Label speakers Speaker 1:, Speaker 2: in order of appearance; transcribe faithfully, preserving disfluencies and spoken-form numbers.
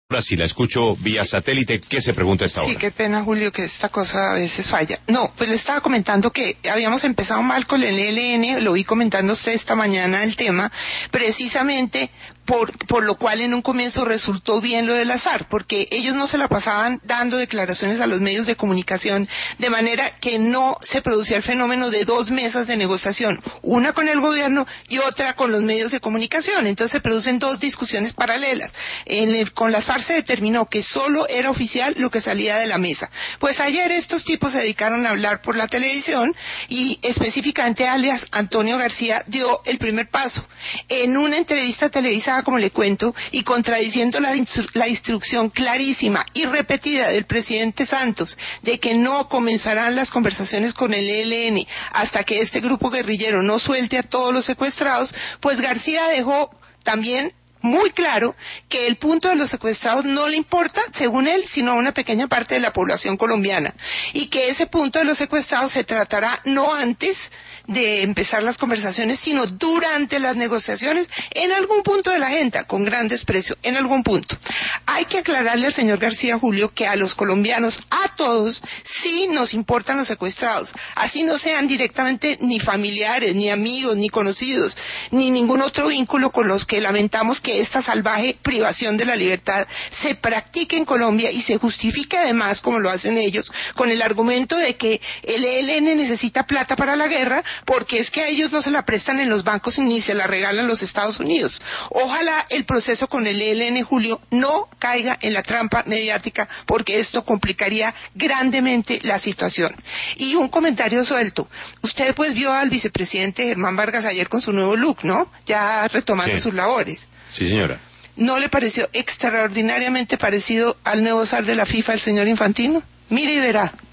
Speaker 1: Ahora si la escucho vía satélite, ¿qué se pregunta a esta hora?
Speaker 2: Sí, qué pena, Julio, que esta cosa a veces falla. No, pues le estaba comentando que habíamos empezado mal con el E L N, lo vi comentando usted esta mañana el tema, precisamente por, por lo cual en un comienzo resultó bien lo del azar, porque ellos no se la pasaban dando declaraciones a los medios de comunicación, de manera que no se producía el fenómeno de dos mesas de negociación, una con el gobierno y otra con los medios de comunicación. Entonces se producen dos discusiones paralelas. En el, con las FARC se determinó que solo era oficial lo que salía de la mesa. Pues ayer estos tipos se dedicaron a hablar por la televisión y específicamente alias Antonio García dio el primer paso. En una entrevista televisada, como le cuento, y contradiciendo la, instru la instrucción clarísima y repetida del presidente Santos de que no comenzarán las conversaciones con el E L N hasta que este grupo guerrillero no suelte a todos los secuestrados, pues García dejó también muy claro que el punto de los secuestrados no le importa, según él, sino a una pequeña parte de la población colombiana, y que ese punto de los secuestrados se tratará no antes de empezar las conversaciones, sino durante las negociaciones, en algún punto de la agenda, con gran desprecio, en algún punto. Hay que aclararle al señor García, Julio, que a los colombianos, a todos, sí nos importan los secuestrados, así no sean directamente ni familiares, ni amigos, ni conocidos, ni ningún otro vínculo con los que lamentamos que esta salvaje privación de la libertad se practique en Colombia y se justifique además, como lo hacen ellos, con el argumento de que el E L N necesita plata para la guerra, porque es que a ellos no se la prestan en los bancos ni se la regalan los Estados Unidos. Ojalá el proceso con el E L N, Julio, no caiga en la trampa mediática, porque esto complicaría grandemente la situación. Y un comentario suelto. Usted pues vio al vicepresidente Germán Vargas ayer con su nuevo look, ¿no? Ya retomando sí. sus labores.
Speaker 1: Sí, señora.
Speaker 2: ¿No le pareció extraordinariamente parecido al nuevo zar de la FIFA, el señor Infantino? Mire y verá.